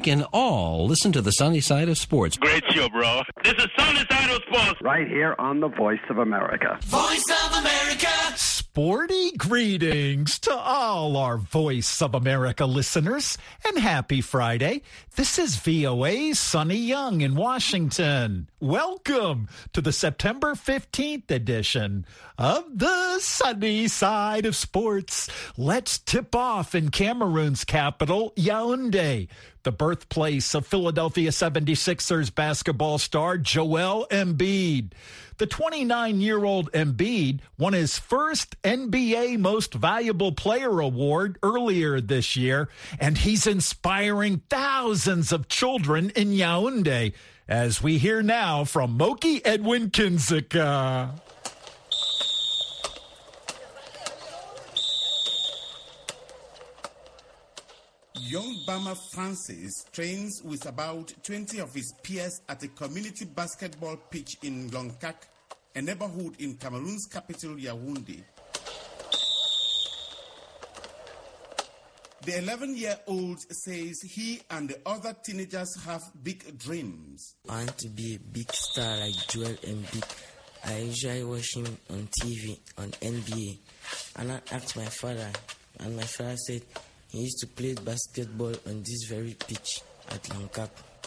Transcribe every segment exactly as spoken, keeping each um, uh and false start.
can all listen to the sunny side of sports. Great show, bro. This is Sunny Side of Sports. Right here on the Voice of America. Voice of America. Sporty greetings to all our Voice of America listeners, and happy Friday. This is V O A's Sonny Young in Washington. Welcome to the September fifteenth edition of the Sunny Side of Sports. Let's tip off in Cameroon's capital, Yaoundé, the birthplace of Philadelphia seventy-sixers basketball star Joel Embiid. The twenty-nine-year-old Embiid won his first N B A Most Valuable Player award earlier this year, and he's inspiring thousands of children in Yaoundé, as we hear now from Moki Edwin Kinzika. Young Bama Francis trains with about twenty of his peers at a community basketball pitch in Lonkak, a neighborhood in Cameroon's capital, Yaoundé. The eleven-year-old says he and the other teenagers have big dreams. I want to be a big star like Joel Embiid. I usually watch him on T V, on N B A. And I asked my father, and my father said he used to play basketball on this very pitch at Lonkak.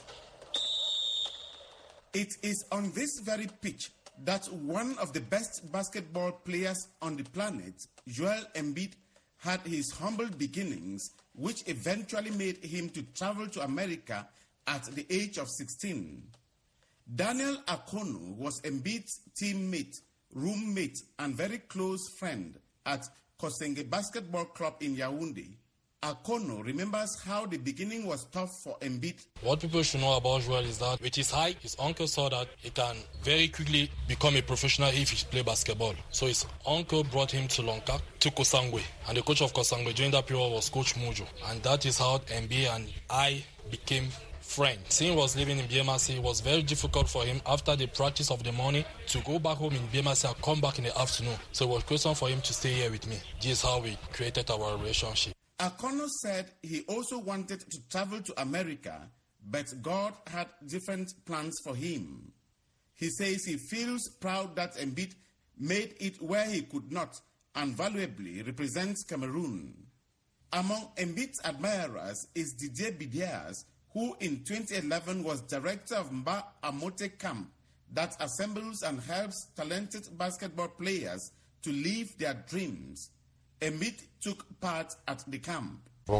It is on this very pitch that one of the best basketball players on the planet, Joel Embiid, had his humble beginnings, which eventually made him to travel to America at the age of sixteen. Daniel Akono was Embiid's teammate, roommate, and very close friend at Kosenge Basketball Club in Yaoundé. Akono remembers how the beginning was tough for Embiid. What people should know about Joel is that with his height, his uncle saw that he can very quickly become a professional if he play basketball. So his uncle brought him to Lonkak, to Kosangwe. And the coach of Kosangwe during that period was Coach Mujo. And that is how Embiid and I became friends. Since he was living in B M R C, it was very difficult for him after the practice of the morning to go back home in B M R C and come back in the afternoon. So it was a question for him to stay here with me. This is how we created our relationship. Akono said he also wanted to travel to America, but God had different plans for him. He says he feels proud that Embiid made it where he could not and valuably represents Cameroon. Among Embiid's admirers is Didier Bidias, who in twenty eleven was director of Mba Amote Camp that assembles and helps talented basketball players to live their dreams. Embiid took part at the camp.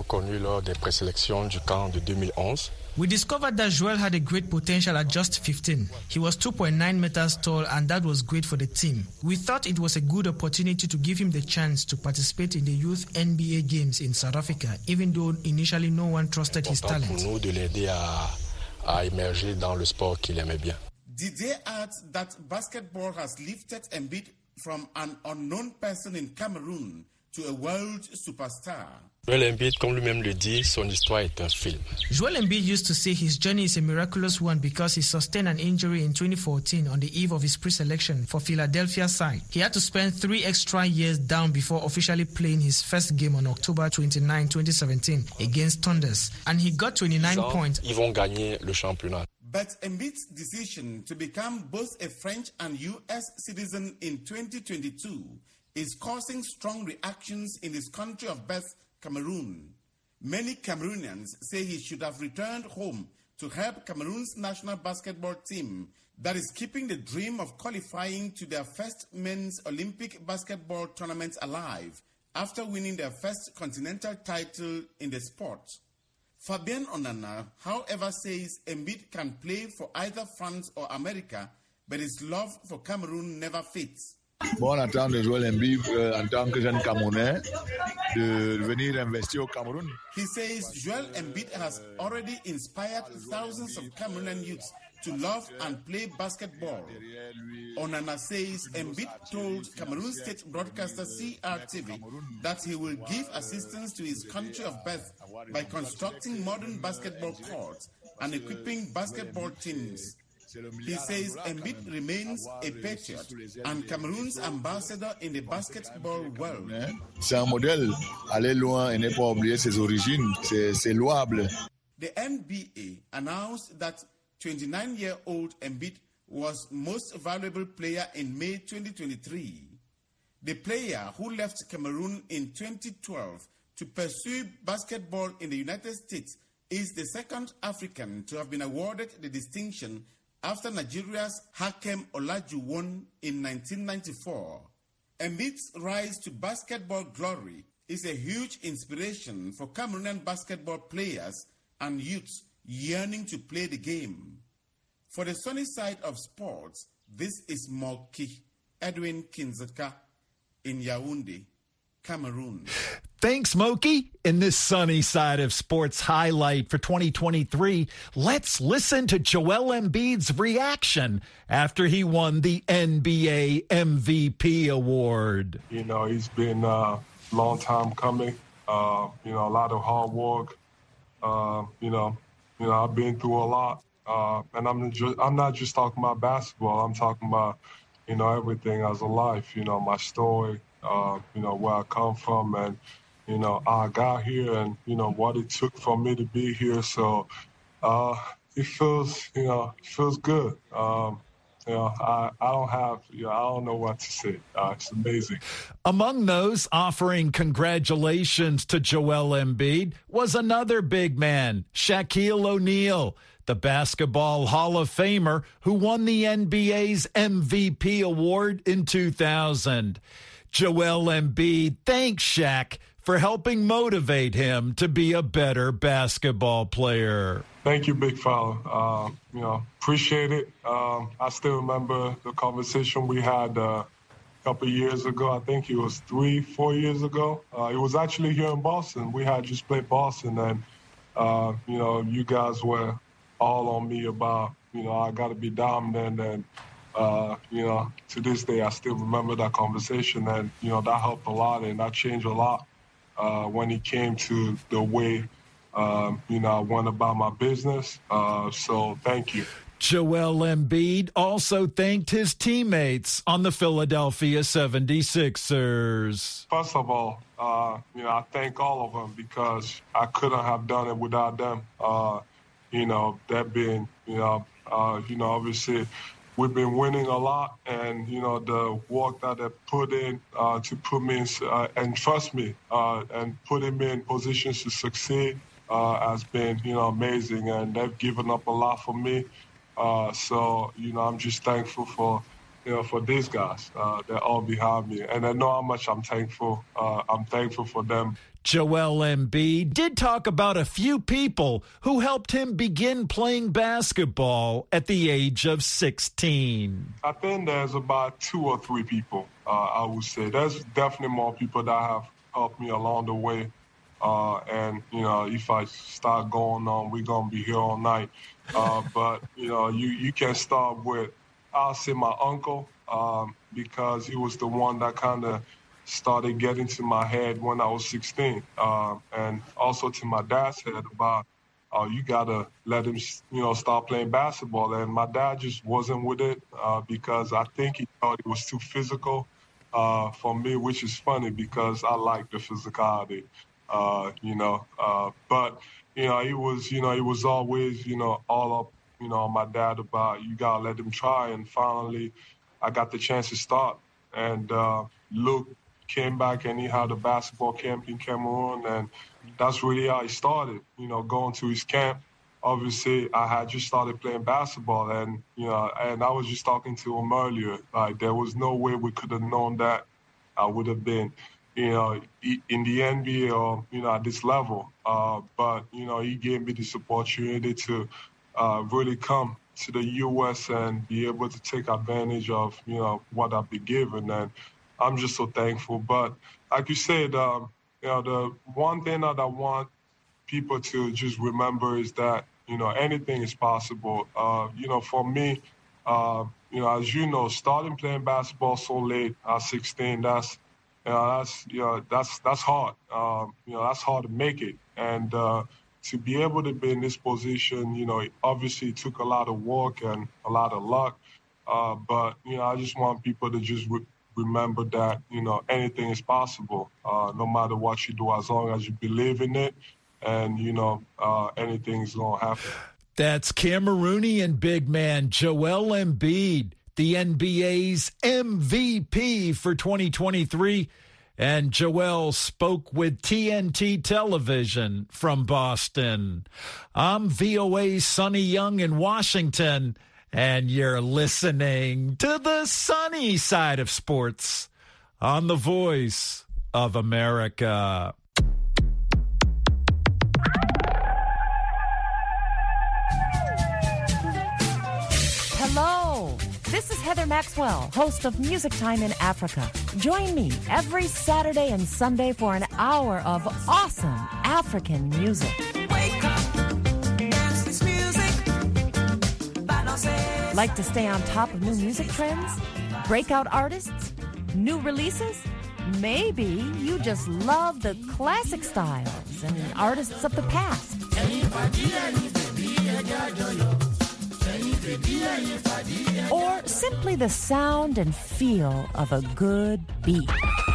We discovered that Joel had a great potential at just fifteen. He was two point nine meters tall, and that was great for the team. We thought it was a good opportunity to give him the chance to participate in the youth N B A games in South Africa, even though initially no one trusted his talent. Didier adds that basketball has lifted Embiid from an unknown person in Cameroon to a world superstar. Joel Embiid, comme lui-même le dit, son histoire est un film. Joel Embiid used to say his journey is a miraculous one because he sustained an injury in twenty fourteen on the eve of his pre-selection for Philadelphia side. He had to spend three extra years down before officially playing his first game on October twenty-ninth, twenty seventeen against Thunders, and he got twenty-nine points. Ils vont gagner le championnat. But Embiid's decision to become both a French and U S citizen in twenty twenty-two is causing strong reactions in his country of birth, Cameroon. Many Cameroonians say he should have returned home to help Cameroon's national basketball team that is keeping the dream of qualifying to their first men's Olympic basketball tournament alive after winning their first continental title in the sport. Fabien Onana, however, says Embiid can play for either France or America, but his love for Cameroon never fades. Bon, on attend de Joel Embiid euh, en tant que jeune Camerounais de venir investir au Cameroun. He says Joel Embiid has already inspired thousands of Cameroonian youths to love and play basketball. Onana says Embiid told Cameroon State broadcaster C R T V that he will give assistance to his country of birth by constructing modern basketball courts and equipping basketball teams. He says Embiid remains a patriot and Cameroon's ambassador in the basketball world. C'est un modèle, aller loin et ne pas oublier ses origines, c'est, c'est louable. The N B A announced that twenty-nine-year-old Embiid was most valuable player in May twenty twenty-three. The player, who left Cameroon in twenty twelve to pursue basketball in the United States, is the second African to have been awarded the distinction after Nigeria's Hakeem Olajuwon in nineteen ninety-four. Embiid's rise to basketball glory is a huge inspiration for Cameroonian basketball players and youths yearning to play the game. For the sunny side of sports, this is Moki Edwin Kinzeka in Yaoundé, Cameroon. Thanks, Moki. In this sunny side of sports highlight for twenty twenty-three, let's listen to Joel Embiid's reaction after he won the N B A M V P award. You know, he's been a uh, long time coming. Uh, you know, a lot of hard work. Uh, you know, you know, I've been through a lot, uh, and I'm just, I'm not just talking about basketball. I'm talking about, you know, everything as a life. You know, my story. Uh, you know, where I come from, and you know, I got here, and you know what it took for me to be here. So uh, it feels, you know, it feels good. Um, You know, I, I don't have, you know, I don't know what to say. Uh, it's amazing. Among those offering congratulations to Joel Embiid was another big man, Shaquille O'Neal, the Basketball Hall of Famer who won the N B A's M V P award in two thousand. Joel Embiid thanks Shaq for helping motivate him to be a better basketball player. Thank you, big fella. Uh, you know, appreciate it. Um, I still remember the conversation we had uh, a couple of years ago. I think it was three, four years ago. Uh, it was actually here in Boston. We had just played Boston, and, uh, you know, you guys were all on me about, you know, I got to be dominant. And, uh, you know, to this day, I still remember that conversation. And, you know, that helped a lot, and that changed a lot uh, when it came to the way Um, you know, I went about my business. Uh, so thank you. Joel Embiid also thanked his teammates on the Philadelphia seventy-sixers. First of all, uh, you know, I thank all of them because I couldn't have done it without them. Uh, you know, that being, you know, uh, you know, obviously we've been winning a lot, and, you know, the work that they put in uh, to put me in, uh, and trust me, uh, and putting me in positions to succeed. Uh, has been, you know, amazing, and they've given up a lot for me. Uh, so, you know, I'm just thankful for, you know, for these guys. Uh, they're all behind me, and I know how much I'm thankful. Uh, I'm thankful for them. Joel Embiid did talk about a few people who helped him begin playing basketball at the age of sixteen. I think there's about two or three people, uh, I would say. There's definitely more people that have helped me along the way. Uh, and, you know, if I start going on, we're going to be here all night. Uh, but, you know, you, you can start with, I'll say my uncle, um, because he was the one that kind of started getting to my head when I was sixteen. Uh, and also to my dad's head about, oh, you got to let him, you know, start playing basketball. And my dad just wasn't with it uh, because I think he thought it was too physical uh, for me, which is funny because I like the physicality. Uh, you know, uh, but, you know, he was, you know, he was always, you know, all up, you know, on my dad about you got to let him try. And finally, I got the chance to start. And uh, Luke came back and he had a basketball camp in Cameroon. And that's really how he started, you know, going to his camp. Obviously, I had just started playing basketball. And, you know, and I was just talking to him earlier. Like, there was no way we could have known that I would have been, you know, in the N B A or, you know, at this level. Uh, but, you know, he gave me this opportunity to uh, really come to the U S and be able to take advantage of, you know, what I've been given. And I'm just so thankful. But like you said, um, you know, the one thing that I want people to just remember is that, you know, anything is possible. Uh, you know, for me, uh, you know, as you know, starting playing basketball so late at sixteen, that's, You know, that's, you know, that's, that's hard. Um, you know, that's hard to make it. And uh, to be able to be in this position, you know, obviously it took a lot of work and a lot of luck. Uh, but, you know, I just want people to just re- remember that, you know, anything is possible, uh, no matter what you do, as long as you believe in it and, you know, uh, anything's going to happen. That's Cameroonian big man Joel Embiid, the N B A's M V P for twenty twenty-three. And Joel spoke with T N T Television from Boston. I'm V O A's Sonny Young in Washington, and you're listening to the sunny side of sports on the Voice of America. Hello, this is Heather Maxwell, host of Music Time in Africa. Join me every Saturday and Sunday for an hour of awesome African music. Wake up, dance this music. Like to stay on top of new music trends? Breakout artists? New releases? Maybe you just love the classic styles and artists of the past. Or simply the sound and feel of a good beat.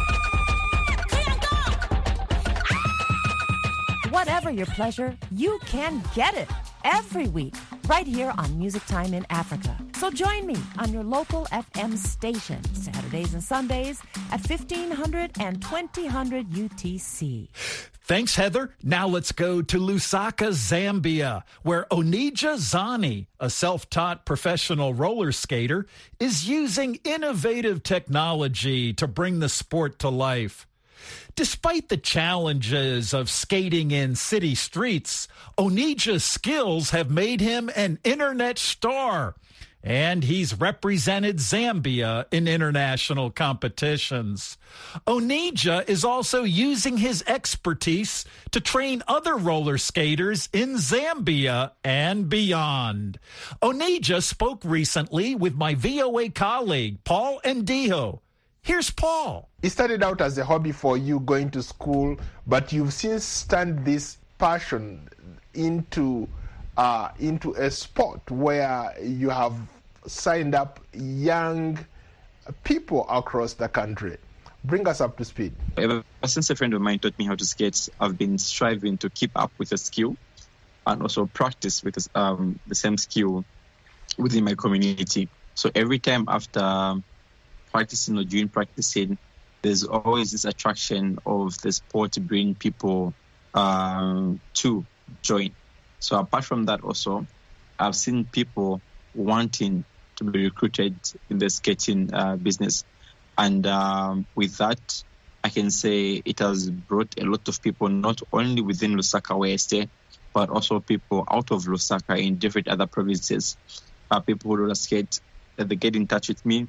Whatever your pleasure, you can get it every week right here on Music Time in Africa. So join me on your local F M station Saturdays and Sundays at fifteen hundred and twenty hundred U T C. Thanks, Heather. Now let's go to Lusaka, Zambia, where Onija Zani, a self-taught professional roller skater, is using innovative technology to bring the sport to life. Despite the challenges of skating in city streets, Onija's skills have made him an internet star, and he's represented Zambia in international competitions. Onija is also using his expertise to train other roller skaters in Zambia and beyond. Onija spoke recently with my V O A colleague, Paul Ndiho. Here's Paul. It started out as a hobby for you going to school, but you've since turned this passion into uh, into a sport where you have signed up young people across the country. Bring us up to speed. Ever since a friend of mine taught me how to skate, I've been striving to keep up with the skill and also practice with um, the same skill within my community. So every time after practicing or during practicing, there's always this attraction of the sport to bring people um, to join. So apart from that also, I've seen people wanting to be recruited in the skating uh, business. And um, with that, I can say it has brought a lot of people, not only within Lusaka where I stay, but also people out of Lusaka in different other provinces. Uh, people who roller skate, that they get in touch with me.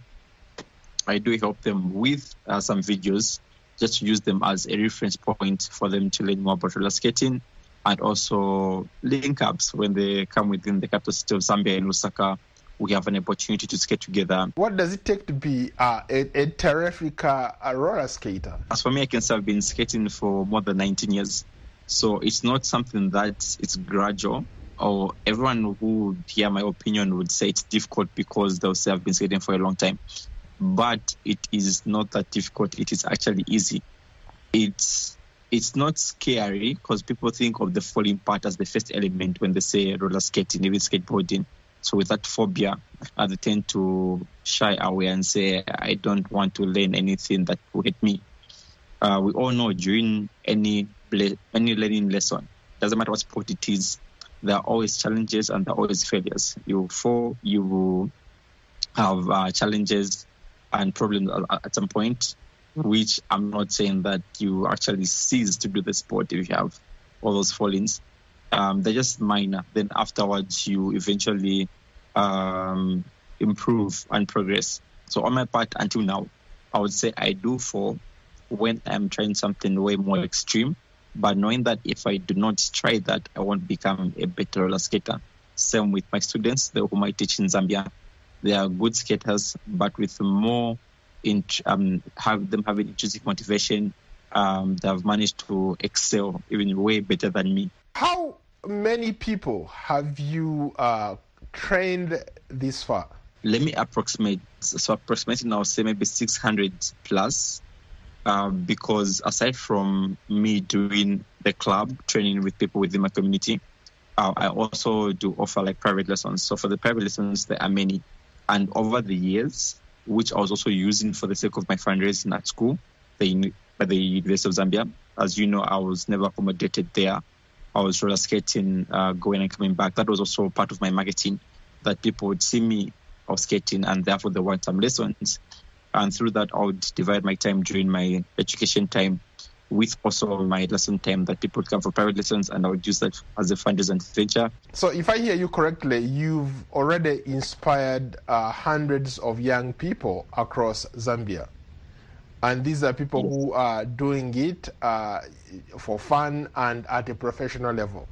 I do help them with uh, some videos, just to use them as a reference point for them to learn more about roller skating, and also link ups when they come within the capital city of Zambia in Lusaka. We have an opportunity to skate together. What does it take to be uh, a, a terrific uh, a roller skater? As for me, I can say I've been skating for more than nineteen years. So it's not something that it's gradual, or everyone who would hear my opinion would say it's difficult because they'll say I've been skating for a long time. But it is not that difficult. It is actually easy. It's it's not scary because people think of the falling part as the first element when they say roller skating, even skateboarding. So with that phobia, uh, they tend to shy away and say, I don't want to learn anything that will hit me. Uh, we all know during any any learning lesson, doesn't matter what sport it is, there are always challenges and there are always failures. You fall, you will have uh, challenges and problems at some point, which I'm not saying that you actually cease to do the sport if you have all those fallings. Um, they're just minor. Then afterwards, you eventually um, improve and progress. So on my part, until now, I would say I do fall when I'm trying something way more extreme, but knowing that if I do not try that, I won't become a better roller skater. Same with my students, the whom I teach in Zambia. They are good skaters, but with more in um, have them having intrinsic motivation, um, they have managed to excel even way better than me. How many people have you uh, trained this far? Let me approximate. So approximately now, say maybe six hundred plus. uh, because aside from me doing the club, training with people within my community, uh, I also do offer like private lessons. So for the private lessons, there are many. And over the years, which I was also using for the sake of my fundraising at school, the, at the University of Zambia, as you know, I was never accommodated there. I was roller skating, uh, going and coming back. That was also part of my marketing, that people would see me out skating and therefore they want some lessons. And through that, I would divide my time during my education time with also my lesson time, that people would come for private lessons, and I would use that as a fundraising venture. So if I hear you correctly, you've already inspired uh, hundreds of young people across Zambia. And these are people yes. who are doing it uh, for fun and at a professional level.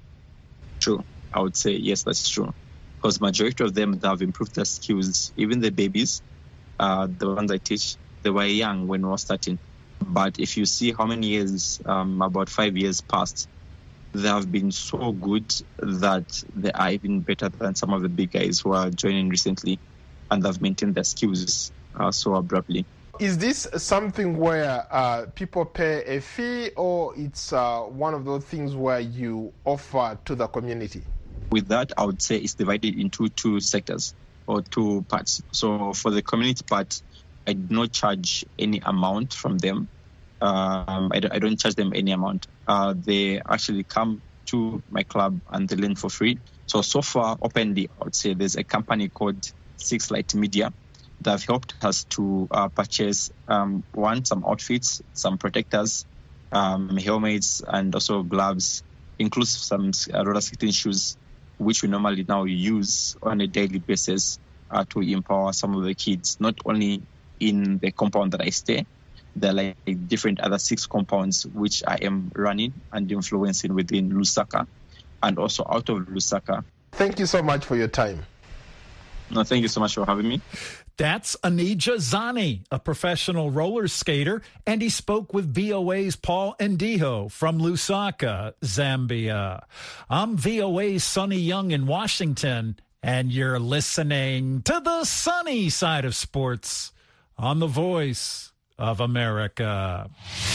True. I would say, yes, that's true. Because majority of them, they have improved their skills. Even the babies, uh, the ones I teach, they were young when we were starting. But if you see how many years, um, about five years passed, they have been so good that they are even better than some of the big guys who are joining recently, and they've maintained their skills uh, so abruptly. Is this something where uh, people pay a fee, or it's uh, one of those things where you offer to the community? With that, I would say it's divided into two sectors or two parts. So for the community part, I do not charge any amount from them. Um, I, I don't charge them any amount. Uh, they actually come to my club and they learn for free. So, so far, openly, I would say there's a company called Six Light Media that have helped us to uh, purchase, um, one, some outfits, some protectors, um, helmets, and also gloves, inclusive some uh, roller skating shoes, which we normally now use on a daily basis uh, to empower some of the kids, not only in the compound that I stay. There are like different other six compounds which I am running and influencing within Lusaka and also out of Lusaka. Thank you so much for your time. No, thank you so much for having me. That's Anija Zani, a professional roller skater, and he spoke with V O A's Paul Ndiho from Lusaka, Zambia. I'm V O A's Sonny Young in Washington, and you're listening to the sunny side of sports on the Voice of America.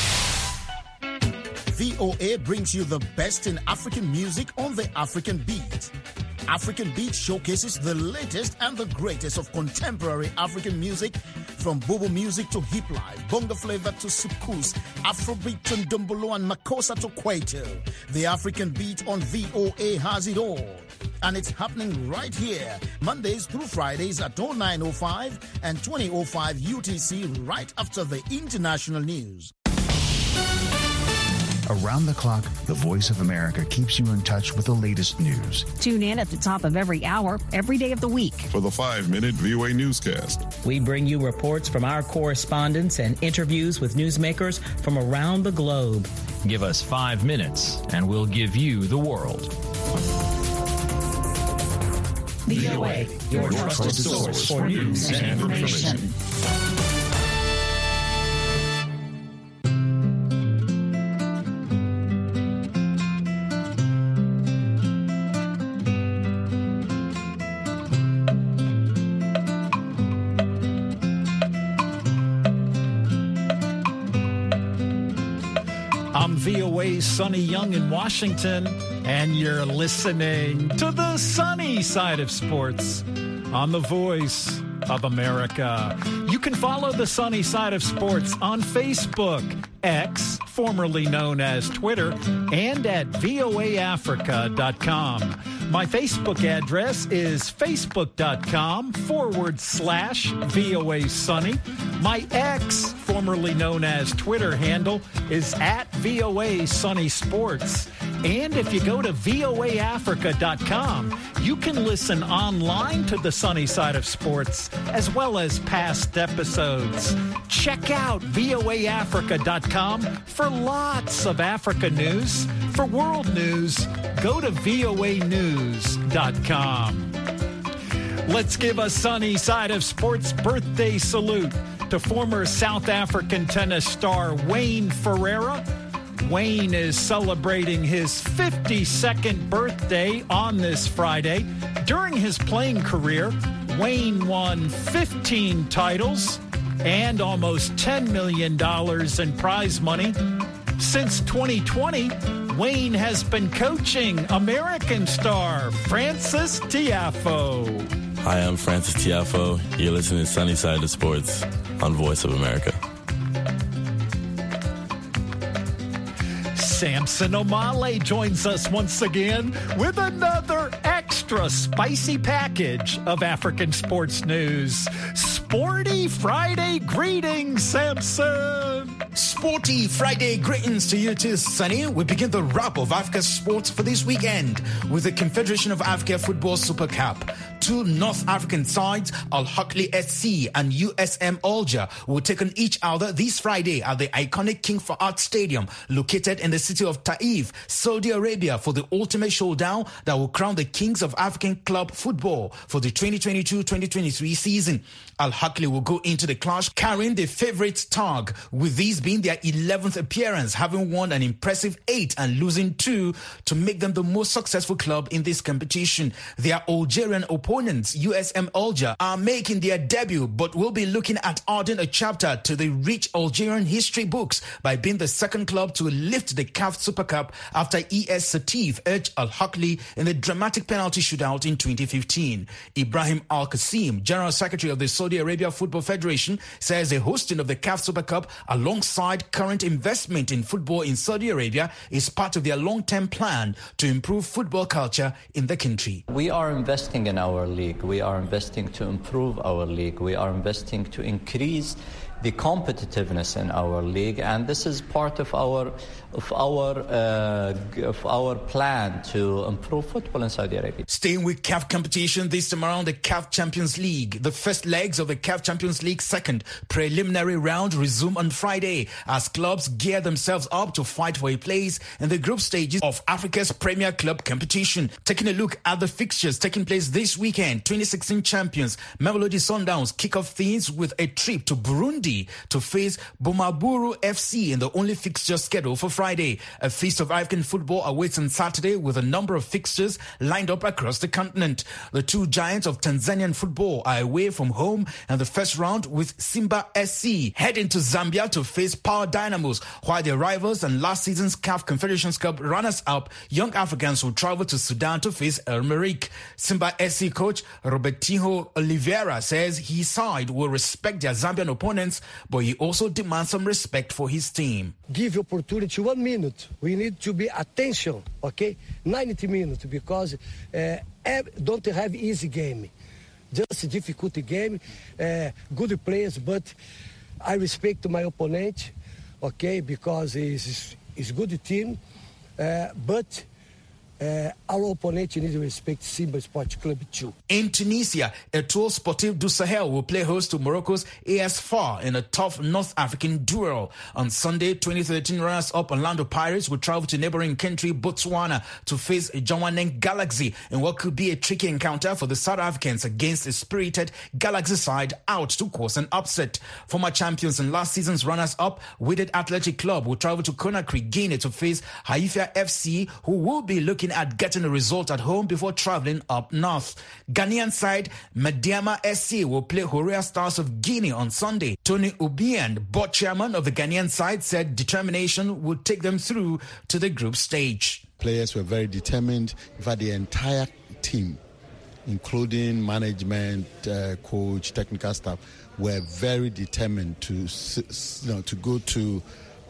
V O A brings you the best in African music on the African Beat. African Beat showcases the latest and the greatest of contemporary African music, from Bobo music to hip life, bongo flavor to soukous, Afrobeat to Ndombolo and Makossa to Kwaito. The African Beat on V O A has it all. And it's happening right here, Mondays through Fridays at oh nine oh five and twenty oh five U T C, right after the international news. Around the clock, the Voice of America keeps you in touch with the latest news. Tune in at the top of every hour, every day of the week. For the five-minute V O A newscast. We bring you reports from our correspondents and interviews with newsmakers from around the globe. Give us five minutes, and we'll give you the world. V O A, your, your trusted source for news and information. I'm V O A's Sonny Young in Washington, and you're listening to the sunny side of sports on the Voice of America. You can follow the sunny side of sports on Facebook, X, formerly known as Twitter, and at V O A Africa dot com. My Facebook address is facebook.com forward slash VOA Sunny. My X, formerly known as Twitter handle, is at V O A Sunny Sports. And if you go to V O A Africa dot com, you can listen online to the sunny side of sports, as well as past episodes. Check out V O A Africa dot com for lots of Africa news. For world news, go to V O A News dot com. Let's give a sunny side of sports birthday salute to former South African tennis star Wayne Ferreira. Wayne is celebrating his fifty-second birthday on this Friday. During his playing career, Wayne won fifteen titles, and almost ten million dollars in prize money. Since twenty twenty, Wayne has been coaching American star Francis Tiafoe. Hi, I'm Francis Tiafoe. You're listening to Sunny Side of Sports on Voice of America. Samson Omale joins us once again with another extra spicy package of African sports news. Sporty Friday greetings, Samson. Sporty Friday greetings to you too, Sonny. We begin the wrap of Africa sports for this weekend with the Confederation of Africa Football Super Cup. Two North African sides, Al Ahly S C and U S M Alger, will take on each other this Friday at the iconic King Fahd Stadium, located in the city of Taif, Saudi Arabia, for the ultimate showdown that will crown the kings of African club football for the twenty twenty-two twenty twenty-three season. Al Ahly will go into the clash carrying the favourite tag, with these being their eleventh appearance, having won an impressive eight and losing two to make them the most successful club in this competition. Their Algerian opponents, U S M Alger, are making their debut, but will be looking at adding a chapter to the rich Algerian history books by being the second club to lift the C A F Super Cup after E S Satif edged Al Ahly in the dramatic penalty shootout in twenty fifteen. Ibrahim Al Qasim, General Secretary of the Saudi Arabia Football Federation, says the hosting of the C A F Super Cup alongside current investment in football in Saudi Arabia is part of their long-term plan to improve football culture in the country. We are investing in our league. We are investing to improve our league. We are investing to increase the competitiveness in our league, and this is part of our of our uh, of our plan to improve football in Saudi Arabia. Staying with C A F competition, this time around the C A F Champions League. The first legs of the C A F Champions League second preliminary round resume on Friday as clubs gear themselves up to fight for a place in the group stages of Africa's Premier Club competition. Taking a look at the fixtures taking place this weekend, twenty sixteen champions Mamelodi Sundowns kick off things with a trip to Burundi to face Bumaburu F C in the only fixture scheduled for Friday. A feast of African football awaits on Saturday with a number of fixtures lined up across the continent. The two giants of Tanzanian football are away from home in the first round, with Simba S C heading to Zambia to face Power Dynamos, while their rivals and last season's C A F Confederations Cup runners-up Young Africans will travel to Sudan to face El Merreikh. Simba S C coach Robertinho Oliveira says his side will respect their Zambian opponents, but he also demands some respect for his team. Give opportunity one minute. We need to be attention, okay? ninety minutes, because uh, don't have easy game. Just a difficult game, uh, good players, but I respect my opponent, okay, because he's, he's good team, uh, but Uh, our opponent needs to respect Simba Sports Club too. In Tunisia, Etoile Sportive du Sahel will play host to Morocco's A S F A R in a tough North African duel. On Sunday, twenty thirteen runners-up Orlando Pirates will travel to neighboring country Botswana to face Jwaneng Galaxy in what could be a tricky encounter for the South Africans against a spirited Galaxy side out to cause an upset. Former champions and last season's runners-up Wydad Athletic Club will travel to Conakry, Guinea to face Haifa F C, who will be looking at getting a result at home before traveling up north. Ghanaian side Madiama S C will play Horea Stars of Guinea on Sunday. Tony Obiang, board chairman of the Ghanaian side, said determination would take them through to the group stage. Players were very determined. In fact, the entire team, including management, uh, coach, technical staff, were very determined to, you know, to go to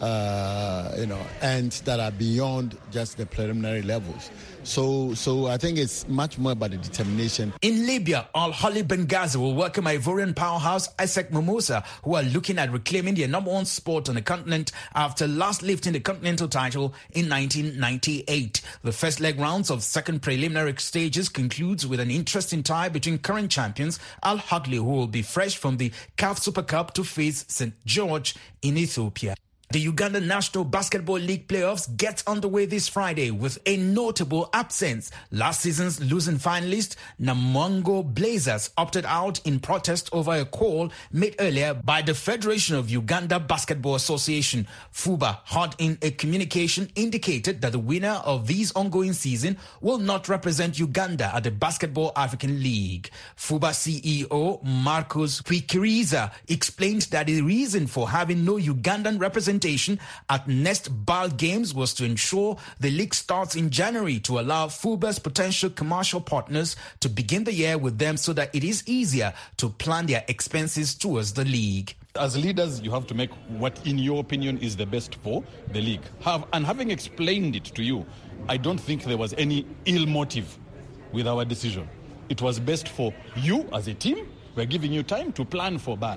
Uh, you know, ends that are beyond just the preliminary levels. So, so I think it's much more about the determination. In Libya, Al Ahly Benghazi will welcome Ivorian powerhouse Isaac Mimosa, who are looking at reclaiming their number one spot on the continent after last lifting the continental title in nineteen ninety-eight. The first leg rounds of second preliminary stages concludes with an interesting tie between current champions Al Ahly, who will be fresh from the C A F Super Cup, to face Saint George in Ethiopia. The Uganda National Basketball League playoffs get underway this Friday with a notable absence. Last season's losing finalist, Namungo Blazers, opted out in protest over a call made earlier by the Federation of Uganda Basketball Association. FUBA had in a communication indicated that the winner of this ongoing season will not represent Uganda at the Basketball African League. FUBA C E O Marcos Kwikiriza explained that the reason for having no Ugandan representation at next B A L games was to ensure the league starts in January to allow FUBA's potential commercial partners to begin the year with them so that it is easier to plan their expenses towards the league. As leaders, you have to make what, in your opinion, is the best for the league. Have, and having explained it to you, I don't think there was any ill motive with our decision. It was best for you as a team. We're giving you time to plan for B A L.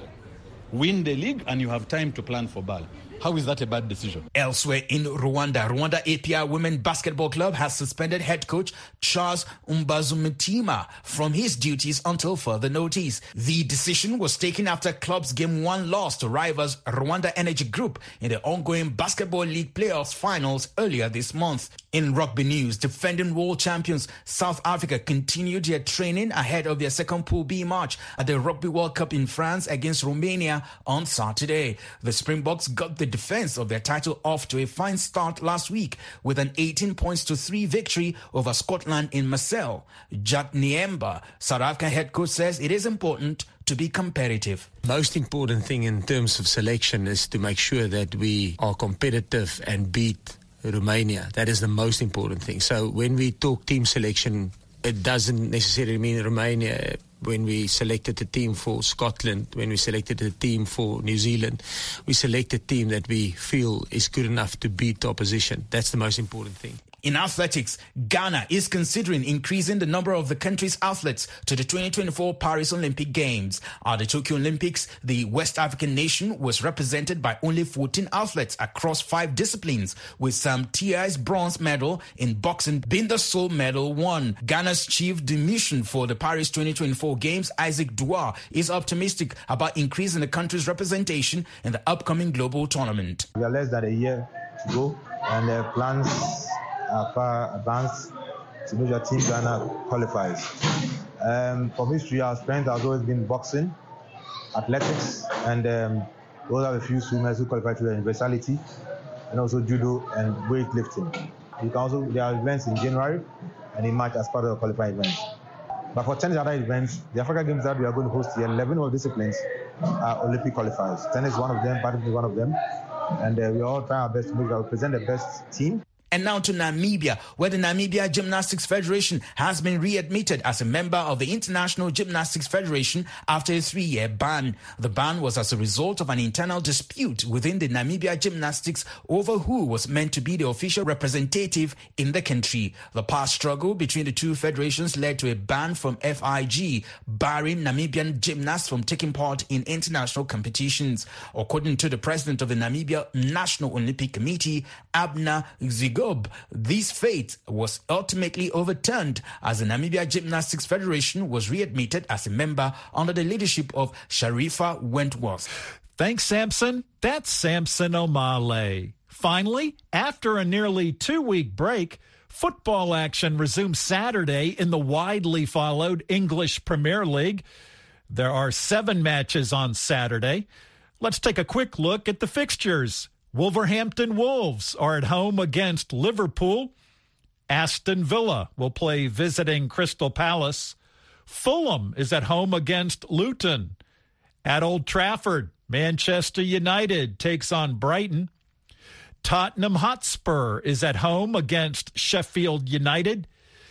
Win the league and you have time to plan for B A L. How is that a bad decision? Elsewhere in Rwanda, Rwanda A P R Women Basketball Club has suspended head coach Charles Umbazumitima from his duties until further notice. The decision was taken after club's game one loss to rivals Rwanda Energy Group in the ongoing Basketball League playoffs finals earlier this month. In rugby news, defending world champions South Africa continued their training ahead of their second Pool B match at the Rugby World Cup in France against Romania on Saturday. The Springboks got the defense of their title off to a fine start last week with an eighteen points to three victory over Scotland in Marseille. Jack Niemba, South African head coach, says it is important to be competitive. Most important thing in terms of selection is to make sure that we are competitive and beat Romania. That is the most important thing. So when we talk team selection, it doesn't necessarily mean Romania. When we selected the team for Scotland, when we selected the team for New Zealand, we select a team that we feel is good enough to beat the opposition. That's the most important thing. In athletics, Ghana is considering increasing the number of the country's athletes to the twenty twenty-four Paris Olympic Games. At the Tokyo Olympics, the West African nation was represented by only fourteen athletes across five disciplines, with Sam Tiai's bronze medal in boxing being the sole medal won. Ghana's chief de mission for the Paris twenty twenty-four Games, Isaac Dua, is optimistic about increasing the country's representation in the upcoming global tournament. We are less than a year to go, and the plans are far advanced to make sure Team Ghana qualifies. Um, from history, our strength has always been boxing, athletics, and um, those are the few swimmers who qualify to the universality, and also judo and weightlifting. You can also, there are events in January and in March as part of the qualifying events. But for tennis and other events, the Africa Games that we are going to host here, eleven of disciplines are Olympic qualifiers. Tennis is one of them, badminton is one of them, and uh, we are all trying our best to make sure we present the best team. And now to Namibia, where the Namibia Gymnastics Federation has been readmitted as a member of the International Gymnastics Federation after a three-year ban. The ban was as a result of an internal dispute within the Namibia Gymnastics over who was meant to be the official representative in the country. The past struggle between the two federations led to a ban from F I G, barring Namibian gymnasts from taking part in international competitions. According to the president of the Namibia National Olympic Committee, Abner Zigo, this fate was ultimately overturned as the Namibia Gymnastics Federation was readmitted as a member under the leadership of Sharifa Wentworth. Thanks, Samson. That's Samson Omale. Finally, after a nearly two-week break, football action resumes Saturday in the widely followed English Premier League. There are seven matches on Saturday. Let's take a quick look at the fixtures. Wolverhampton Wolves are at home against Liverpool. Aston Villa will play visiting Crystal Palace. Fulham is at home against Luton. At Old Trafford, Manchester United takes on Brighton. Tottenham Hotspur is at home against Sheffield United.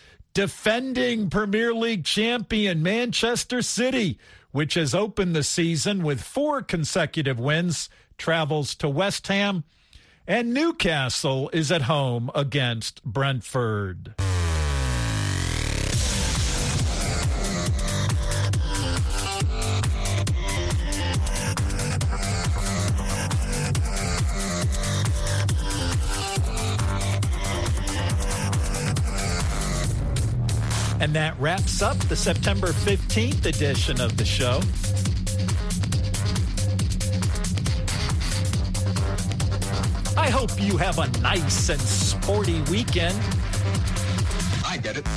Defending Premier League champion Manchester City, which has opened the season with four consecutive wins, travels to West Ham, and Newcastle is at home against Brentford. And that wraps up the September fifteenth edition of the show. I hope you have a nice and sporty weekend. I get it.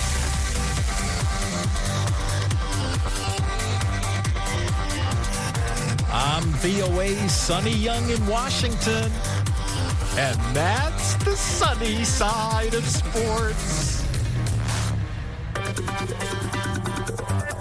I'm V O A's Sonny Young in Washington. And that's the sunny side of sports.